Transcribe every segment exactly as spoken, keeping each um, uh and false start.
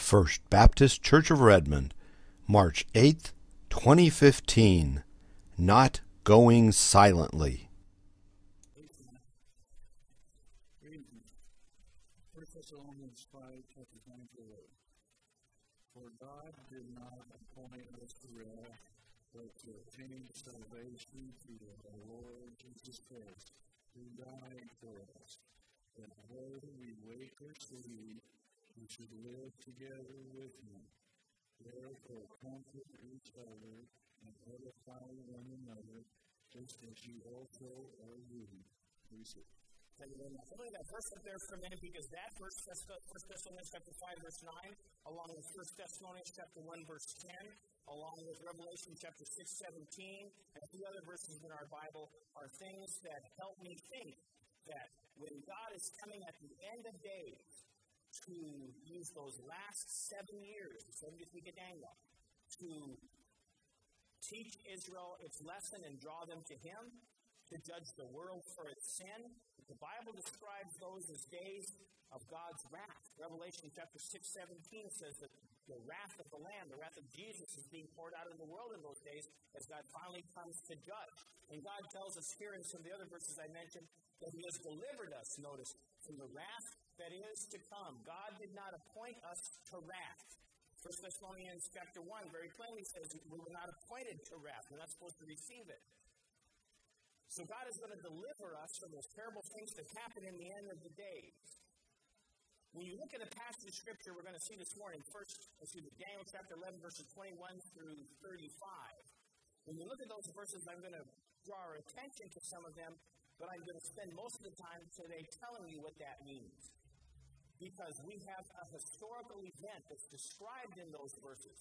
First Baptist Church of Redmond, March eighth, twenty fifteen. Not Going Silently. First Thessalonians five, chapters nine to eleven. For God did not appoint us to wrath, but to obtain salvation through our Lord Jesus Christ, who died for us, that whether we wake or sleep, we should live together with him. Therefore, comfort each other and edify one another, just as you also are doing. Thank you very much. I believe that verse up there for a minute because that verse, First Thessalonians chapter five, verse nine, along with First Thessalonians chapter one, verse ten, along with Revelation chapter six, seventeen, and a few other verses in our Bible are things that help me think that when God is coming at the end of days to use those last seven years, the seventieth week of Daniel, to teach Israel its lesson and draw them to Him, to judge the world for its sin. The Bible describes those as days of God's wrath. Revelation chapter six, seventeen says that the wrath of the Lamb, the wrath of Jesus, is being poured out in the world in those days as God finally comes to judge. And God tells us here in some of the other verses I mentioned that He has delivered us, notice, from the wrath that is to come. God did not appoint us to wrath. First Thessalonians chapter one very plainly says that we were not appointed to wrath. We're not supposed to receive it. So God is going to deliver us from those terrible things that happen in the end of the days. When you look at a passage of Scripture we're going to see this morning, first, let's see, Daniel chapter eleven, verses twenty-one through thirty-five. When you look at those verses, I'm going to draw our attention to some of them, but I'm going to spend most of the time today telling you what that means. Because we have a historical event that's described in those verses.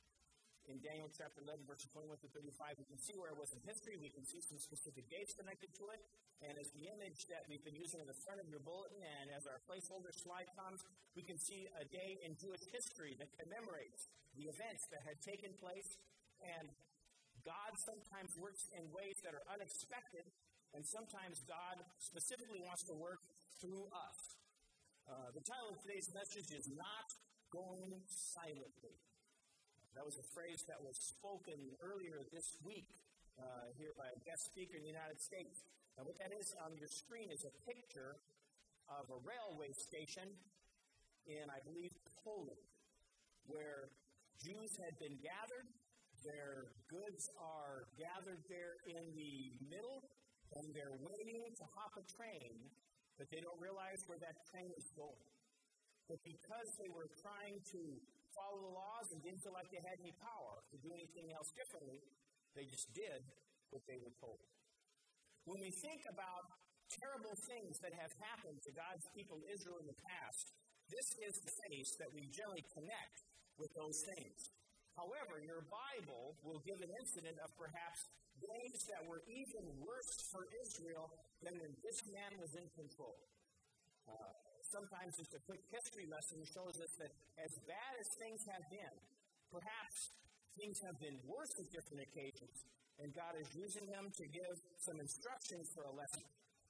In Daniel chapter eleven, verses twenty-one through thirty-five, we can see where it was in history. We can see some specific dates connected to it. And as the image that we've been using in the front of your bulletin, and as our placeholder slide comes, we can see a day in Jewish history that commemorates the events that had taken place. And God sometimes works in ways that are unexpected, and sometimes God specifically wants to work through us. Uh, the title of today's message is Not Going Silently. That was a phrase that was spoken earlier this week uh, here by a guest speaker in the United States. And what that is on your screen is a picture of a railway station in, I believe, Poland, where Jews had been gathered. Their goods are gathered there in the middle, and they're waiting to hop a train, but they don't realize where that train is going. But because they were trying to follow the laws and didn't feel like they had any power to do anything else differently, they just did what they were told. When we think about terrible things that have happened to God's people Israel in the past, this is the face that we generally connect with those things. However, your Bible will give an incident of perhaps days that were even worse for Israel than when this man was in control. Uh, sometimes just a quick history lesson shows us that as bad as things have been, perhaps things have been worse at different occasions, and God is using them to give some instructions for a lesson.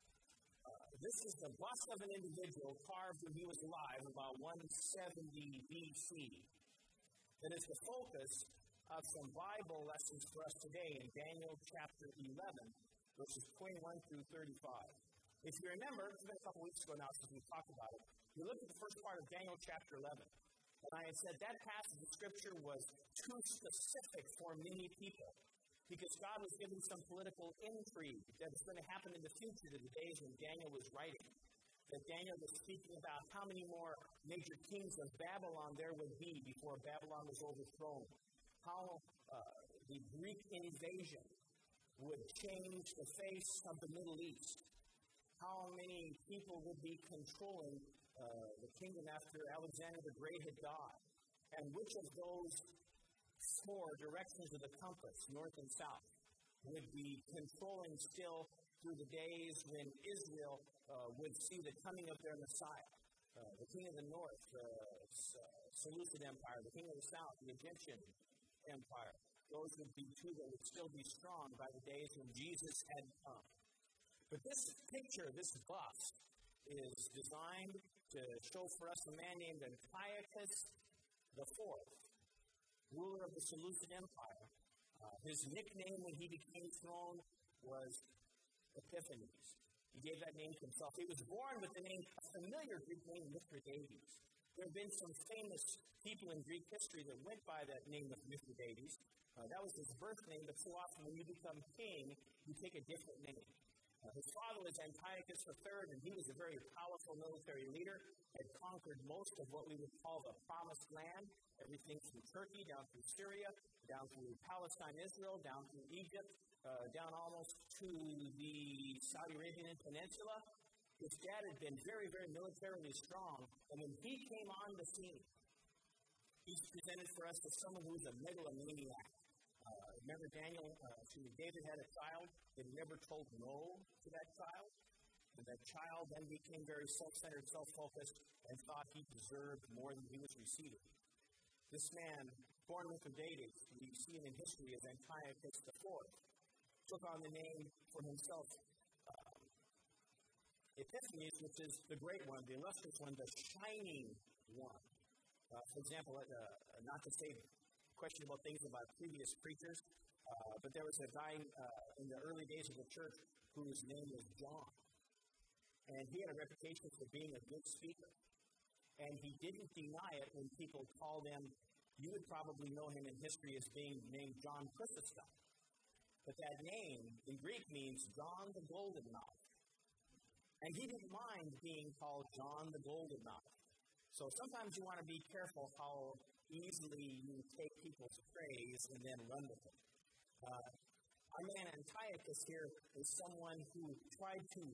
Uh, this is the bust of an individual carved when he was alive about one seventy B C. That is the focus of some Bible lessons for us today in Daniel chapter eleven, verses twenty-one through thirty-five. If you remember, it's been a couple weeks ago now since we talked about it, we looked at the first part of Daniel chapter eleven, and I had said that passage of Scripture was too specific for many people, because God was giving some political intrigue that was going to happen in the future to the days when Daniel was writing. That Daniel was speaking about how many more major kings of Babylon there would be before Babylon was overthrown. How uh, the Greek invasion would change the face of the Middle East. How many people would be controlling uh, the kingdom after Alexander the Great had died. And which of those four directions of the compass, north and south, would be controlling still through the days when Israel uh, would see the coming of their Messiah. Uh, the king of the north, the uh, Seleucid Empire, the king of the south, the Egyptian Empire. Those would be two that would still be strong by the days when Jesus had come. But this picture, this bust, is designed to show for us a man named Antiochus the Fourth, ruler of the Seleucid Empire. Uh, his nickname when he became throne was Epiphanes. He gave that name to himself. He was born with the name, a familiar Greek name, Mithridates. There have been some famous people in Greek history that went by that name of Mithridates. Uh, that was his birth name, but so often when you become king, you take a different name. Uh, his father was Antiochus the Third, and he was a very powerful military leader, had conquered most of what we would call the Promised Land, everything from Turkey down through Syria, down through Palestine, Israel, down through Egypt, uh, down almost to the Saudi Arabian Peninsula. His dad had been very, very militarily strong, and when he came on the scene, he's presented for us as someone who was a megalomaniac. Uh, remember Daniel, uh, David had a child and never told no to that child. And that child then became very self-centered, self-focused, and thought he deserved more than he was receiving. This man, born with Mithridates, we see him in history as Antiochus the Fourth, took on the name for himself uh, Epiphanes, which is the great one, the illustrious one, the shining one. Uh, for example, uh, not to say question about things about previous preachers, uh, but there was a guy uh, in the early days of the church whose name was John. And he had a reputation for being a good speaker. And he didn't deny it when people called him, you would probably know him in history as being named John Chrysostom. But that name in Greek means John the Golden Mouth. And he didn't mind being called John the Golden Mouth. So sometimes you want to be careful how easily you take people's praise and then run with it. Uh, our man Antiochus here is someone who tried to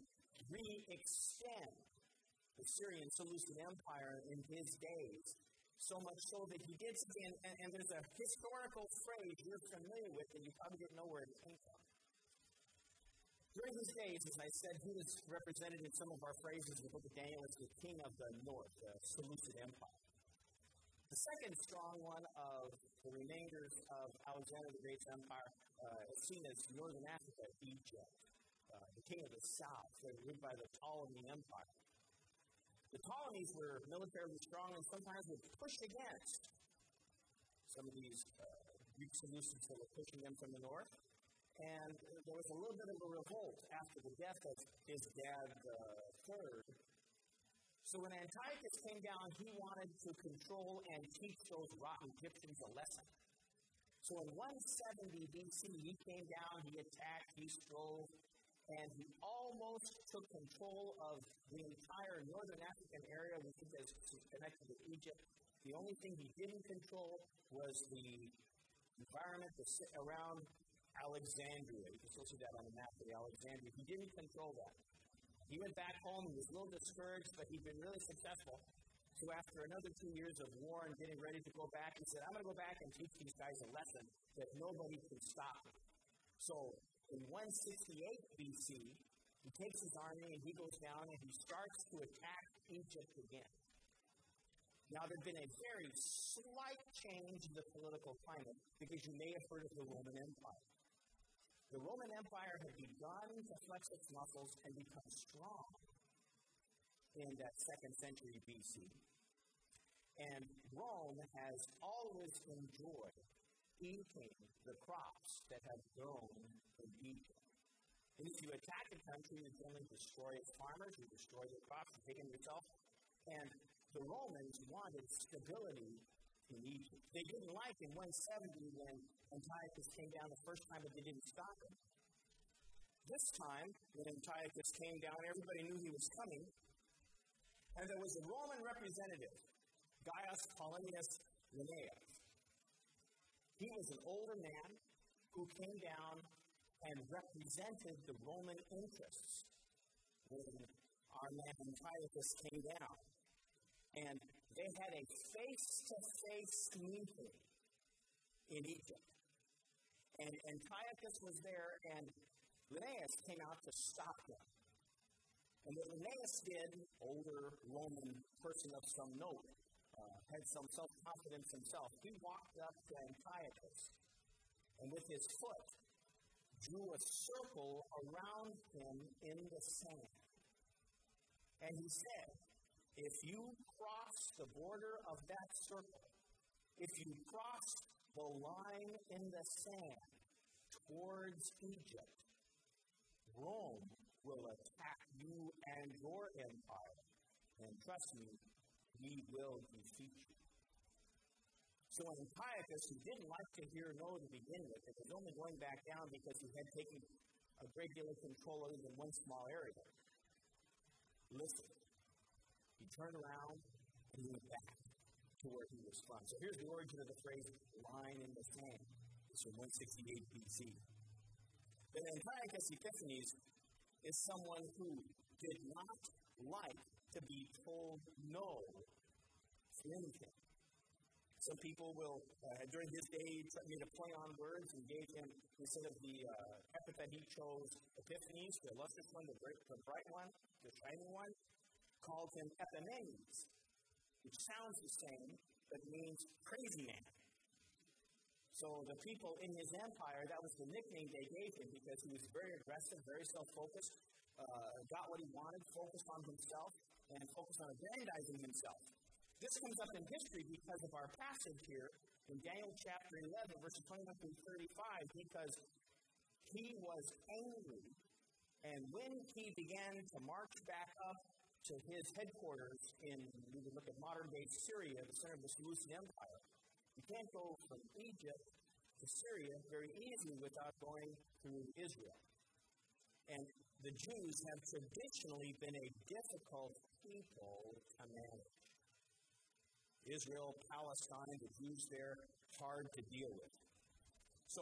re-extend the Syrian Seleucid Empire in his days, so much so that he did, and, and, and there's a historical phrase you're familiar with that you probably didn't know where it came from. During his days, as I said, he was represented in some of our phrases in the book of Daniel as the king of the north, the Seleucid Empire. The second strong one of the remainders of Alexander the Great's empire uh, is seen as northern Africa, Egypt, uh, the king of the south. They were ruled by the Ptolemy Empire. The Ptolemies were militarily strong and sometimes would push against some of these uh, Greek Seleucids that were pushing them from the north. And there was a little bit of a revolt after the death of his dad, the uh, third. So when Antiochus came down, he wanted to control and teach those rotten Egyptians a lesson. So in one seventy B C, he came down, he attacked, he strove, and he almost took control of the entire northern African area, which is connected with Egypt. The only thing he didn't control was the environment around Alexandria. You can still see that on the map of the Alexandria. He didn't control that. He went back home, he was a little discouraged, but he'd been really successful. So after another two years of war and getting ready to go back, he said, I'm going to go back and teach these guys a lesson that nobody can stop me. So in one sixty-eight B C, he takes his army and he goes down and he starts to attack Egypt again. Now, there had been a very slight change in the political climate because you may have heard of the Roman Empire. The Roman Empire had begun to flex its muscles and become strong in that second century B C. And Rome has always enjoyed eating the crops that have grown in Egypt. And if you attack a country, you generally destroy its farmers, you destroy their crops, you take them yourself. And the Romans wanted stability in Egypt. They didn't like in one seventy when Antiochus came down the first time, but they didn't stop him. This time, when Antiochus came down, everybody knew he was coming. And there was a Roman representative, Gaius Paulinus Linnaeus. He was an older man who came down and represented the Roman interests when our man Antiochus came down. And they had a face-to-face meeting in Egypt. And Antiochus was there, and Linnaeus came out to stop him. And what Linnaeus did, older Roman person of some note, uh, had some self-confidence himself, he walked up to Antiochus, and with his foot, drew a circle around him in the sand. And he said, if you cross the border of that circle, if you cross the line in the sand towards Egypt, Rome will attack you and your empire. And trust me, we will defeat you. So Antiochus, who didn't like to hear no to begin with, it was only going back down because he had taken a great deal of control over even one small area. Listen, he turned around and went back to where he was from. So here's the origin of the phrase, line in the sand. It's from one sixty-eight B C. But Antiochus Epiphanes is someone who did not like to be told no to anything. Some people will, uh, during his day, made a play on words and gave him, instead of the uh, epithet he chose, Epiphanes, the illustrious one, the bright, the bright one, the shining one, called him Epimanes, which sounds the same, but means crazy man. So the people in his empire, that was the nickname they gave him because he was very aggressive, very self-focused, uh, got what he wanted, focused on himself, and focused on aggrandizing himself. This comes up in history because of our passage here in Daniel chapter eleven, verses twenty-one through thirty-five, because he was angry, and when he began to march back up to his headquarters in, we would look at modern-day Syria, the center of the Seleucid Empire. You can't go from Egypt to Syria very easily without going through Israel. And the Jews have traditionally been a difficult people to manage. Israel, Palestine, the Jews there, hard to deal with. So,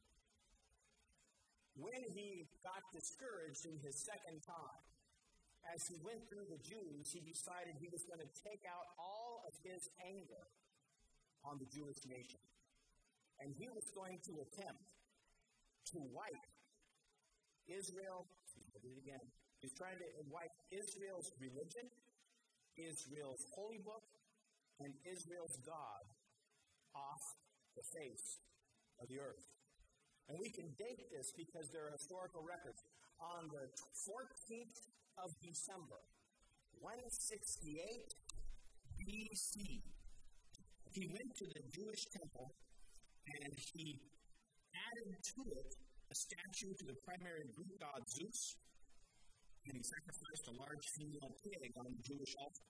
when he got discouraged in his second time, as he went through the Jews, he decided he was going to take out all of his anger on the Jewish nation. And he was going to attempt to wipe Israel, I'll do it again, he's trying to wipe Israel's religion, Israel's holy book, and Israel's God off the face of the earth. And we can date this because there are historical records. On the fourteenth of December, one sixty-eight B C, he went to the Jewish temple and he added to it a statue to the primary Greek god Zeus, and he sacrificed a large female pig on the Jewish altar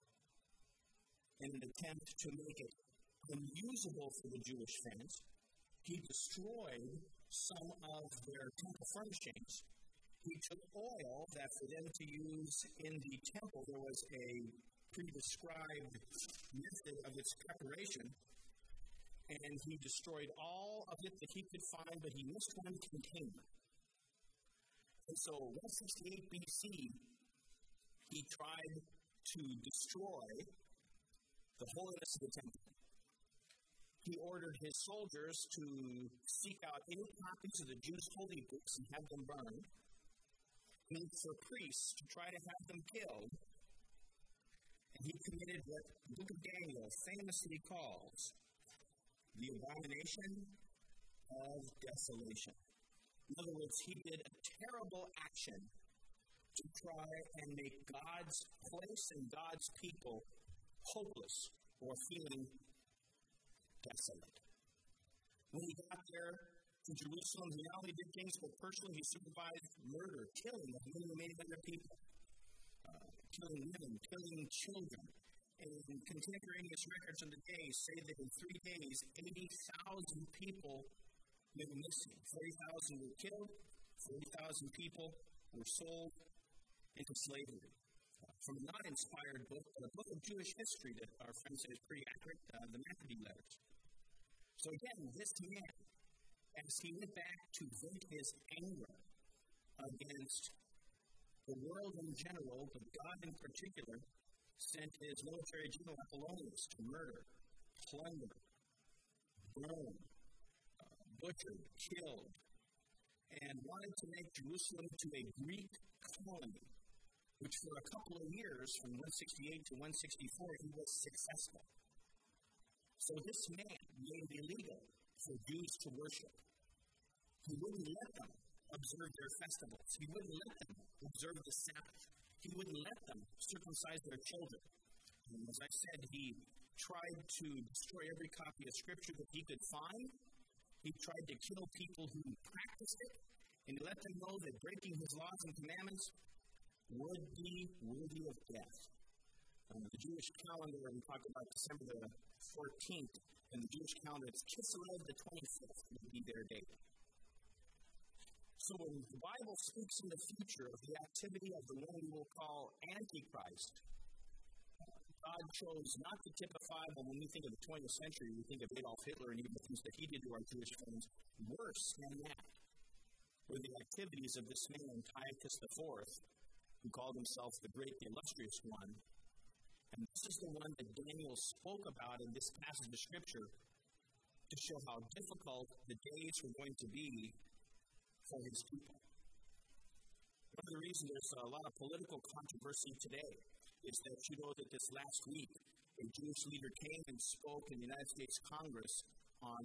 in an attempt to make it unusable for the Jewish fans. He destroyed some of their temple furnishings. He took oil that for them to use in the temple, there was a pre-described method of its preparation, and he destroyed all of it that he could find, but he missed one container. And so, one sixty-eight B C, he tried to destroy the holiness of the temple. He ordered his soldiers to seek out any copies of the Jews' holy books and have them burned. He looked for priests to try to have them killed. And he committed what the book of Daniel famously calls the abomination of desolation. In other words, he did a terrible action to try and make God's place and God's people hopeless or feeling desolate. When he got there to Jerusalem, he not only did things, but personally he supervised murder, killing of many, many other people, uh, killing women, killing children. And contemporaneous records of the day say that in three days, eighty thousand people went missing. forty thousand were killed, forty thousand people were sold into slavery. From a not-inspired book, but a book of Jewish history that our friend said is pretty accurate, uh, the Maccabees letters. So again, this man, as he went back to vent his anger against the world in general, but God in particular, sent his military general Apollonius to murder, plunder, burn, uh, butcher, killed, and wanted to make Jerusalem into a Greek colony, which for a couple of years, from one sixty-eight to one sixty-four, he was successful. So this man made it illegal for Jews to worship. He wouldn't let them observe their festivals. He wouldn't let them observe the Sabbath. He wouldn't let them circumcise their children. And as I said, he tried to destroy every copy of Scripture that he could find. He tried to kill people who practiced it, and he let them know that breaking his laws and commandments would be worthy of death. Um, the Jewish calendar, we talk about December the fourteenth, and the Jewish calendar, it's Kislev the twenty-fifth would be their date. So when the Bible speaks in the future of the activity of the one we will call Antichrist, God chose not to typify, but when we think of the twentieth century, we think of Adolf Hitler and even the things that he did to our Jewish friends. Worse than that were the activities of this man, Antiochus the Fourth, who called himself the Great, the Illustrious One. And this is the one that Daniel spoke about in this passage of Scripture to show how difficult the days were going to be for his people. One of the reasons there's a lot of political controversy today is that you know that this last week, a Jewish leader came and spoke in the United States Congress on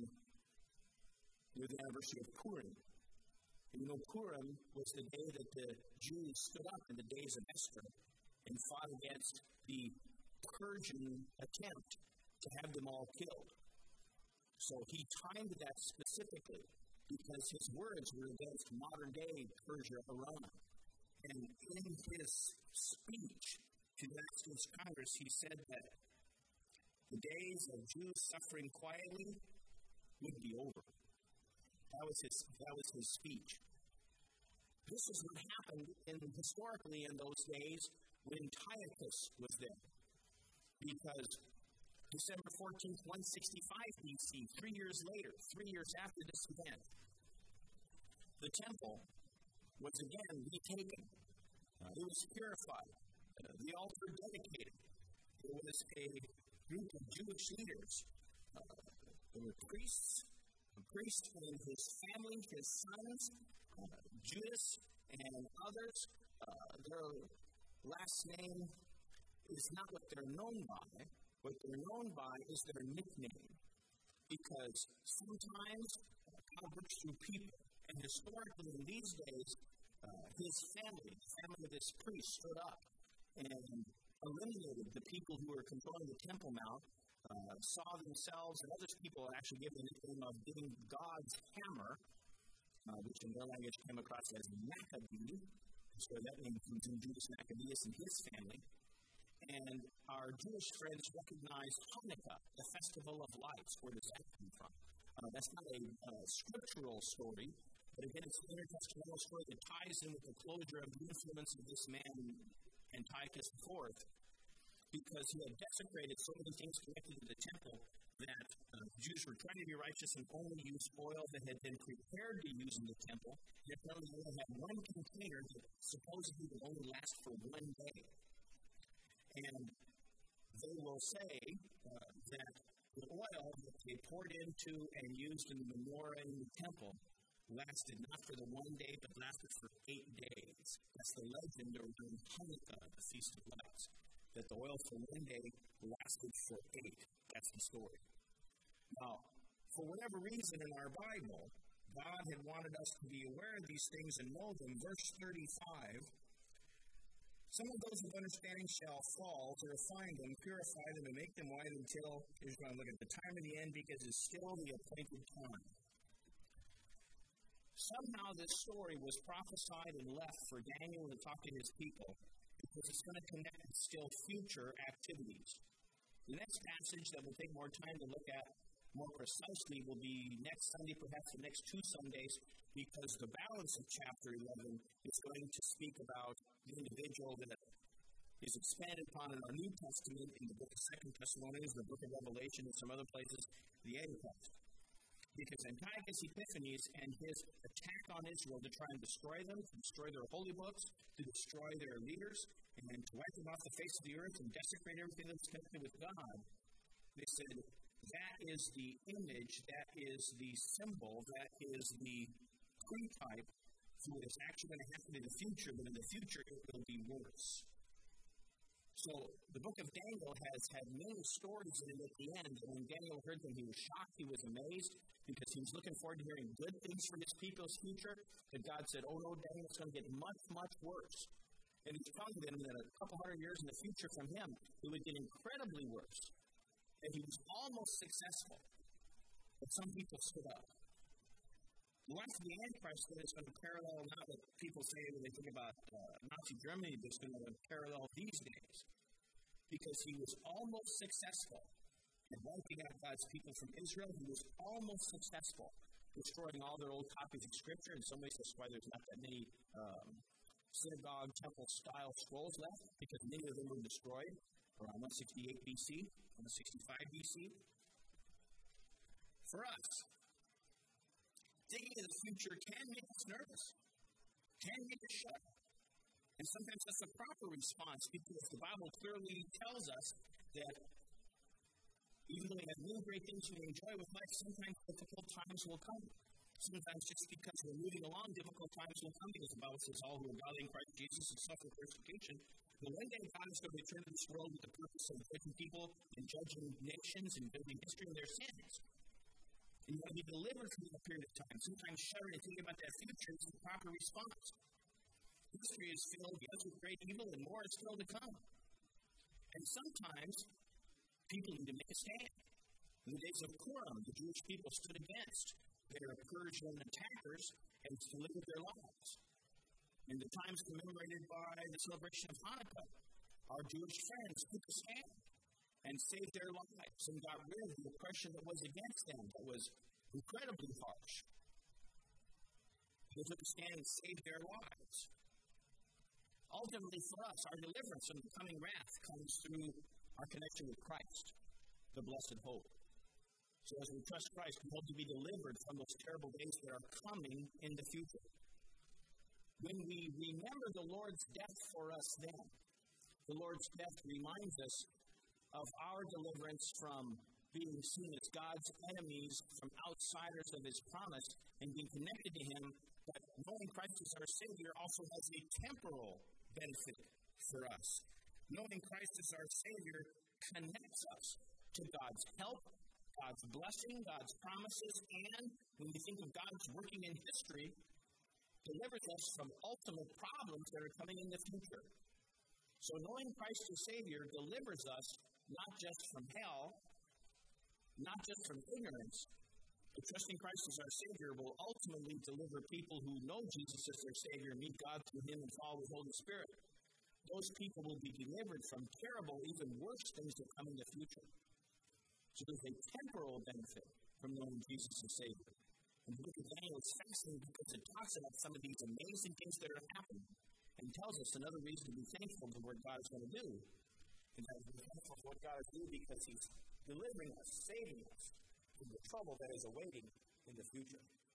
the anniversary of Purim. And you know, Purim was the day that the Jews stood up in the days of Esther and fought against the Persian attempt to have them all killed. So he timed that specifically because his words were against modern-day Persia, Iran. And in his speech to the United States Congress, he said that the days of Jews suffering quietly would be over. That was his, that was his speech. This is what happened in, historically in those days when Antiochus was there. Because December fourteenth, one sixty-five B C, three years later, three years after this event, the temple was again retaken. Uh, it was purified. Uh, the altar dedicated. There was a group of Jewish leaders. Uh, there were priests, a priest and his family, his sons, uh, Judas, and others. Uh, their last name is not what they're known by. What they're known by is their nickname. Because sometimes uh, God works through people. And historically, in these days, uh, his family, the family of this priest, stood up and eliminated the people who were controlling the Temple Mount, uh, saw themselves and other people actually given the nickname of being God's hammer, uh, which in their language came across as Maccabee. So that name comes from Judas Maccabeus and his family. And our Jewish friends recognized Hanukkah, the Festival of Lights. Where does that come from? Uh, that's not a uh, scriptural story, but again, it's an intertestamental story that ties in with the closure of the influence of this man, Antiochus the Fourth, because he had desecrated so many things connected to the temple that uh, Jews were trying to be righteous and only use oil that had been prepared to use in the temple. Yet they only had one container that supposedly would only last for one day. And they will say uh, that the oil that they poured into and used in the menorah in the temple lasted not for the one day, but lasted for eight days. That's the legend around Hanukkah, the Feast of Lights, that the oil for one day lasted for eight. That's the story. Now, for whatever reason in our Bible, God had wanted us to be aware of these things and know them. Verse thirty-five, some of those with understanding shall fall to refine them, purify them, and make them white until, here's going to look at the time of the end, because it's still the appointed time. Somehow this story was prophesied and left for Daniel to talk to his people, because it's going to connect with still future activities. The next passage that we'll take more time to look at more precisely will be next Sunday, perhaps the next two Sundays, because the balance of chapter eleven is going to speak about the individual that is expanded upon in our New Testament, in the book of Second Thessalonians, the book of Revelation, and some other places, the Antichrist. Because Antiochus Epiphanes and his attack on Israel to try and destroy them, to destroy their holy books, to destroy their leaders, and to wipe them off the face of the earth and desecrate everything that's connected with God, they said, that is the image, that is the symbol, that is the pre-type for what is actually going to happen in the future, but in the future it will be worse. So the book of Daniel has had many stories in it at the end, and when Daniel heard them, he was shocked, he was amazed, because he was looking forward to hearing good things for his people's future, but God said, oh no, Daniel, it's going to get much, much worse. And he's telling them that a couple hundred years in the future from him, it would get incredibly worse. that he was almost successful, but some people stood up. The life of the Antichrist that is going to parallel not what people say when they think about uh, Nazi Germany, but it's going to parallel these days. Because he was almost successful in wiping out God's people from Israel. He was almost successful destroying all their old copies of Scripture. In some ways, that's why there's not that many um, synagogue, temple-style scrolls left, because many of them were destroyed around one sixty-eight B C, one sixty-five B C. For us, digging into the future can make us nervous, can make us shudder. And sometimes that's the proper response, because the Bible clearly tells us that even though we have many great things we enjoy with life, sometimes difficult times will come. Sometimes just because we're moving along, difficult times will come, because the Bible says all who are godly in Christ Jesus will suffer persecution. But one day God is going to return to this world with the purpose of judging people and judging nations and building history in their sins. And you want to be delivered from that period of time. Sometimes shuddering and thinking about that future is the proper response. History is filled, yes, with great evil, and more is still to come. And sometimes people need to make a stand. In the days of Purim, the Jewish people stood against their Persian attackers and delivered their lives. In the times commemorated by the celebration of Hanukkah, our Jewish friends took a stand and saved their lives and got rid of the oppression that was against them, that was incredibly harsh. They took a stand and saved their lives. Ultimately, for us, our deliverance from the coming wrath comes through our connection with Christ, the blessed hope. So as we trust Christ, we hope to be delivered from those terrible days that are coming in the future. When we remember the Lord's death for us then, the Lord's death reminds us of our deliverance from being seen as God's enemies, from outsiders of his promise, and being connected to him. But knowing Christ as our Savior also has a temporal benefit for us. Knowing Christ as our Savior connects us to God's help, God's blessing, God's promises, and when we think of God's working in history, delivers us from ultimate problems that are coming in the future. So knowing Christ as Savior delivers us not just from hell, not just from ignorance, but trusting Christ as our Savior will ultimately deliver people who know Jesus as their Savior, meet God through him, and follow the Holy Spirit. Those people will be delivered from terrible, even worse things that come in the future. So there's a temporal benefit from knowing Jesus as Savior. And the book of Daniel is fascinating because it talks about some of these amazing things that are happening and tells us another reason to be thankful for what God is going to do. And that we're thankful for what God is doing because he's delivering us, saving us from the trouble that is awaiting in the future.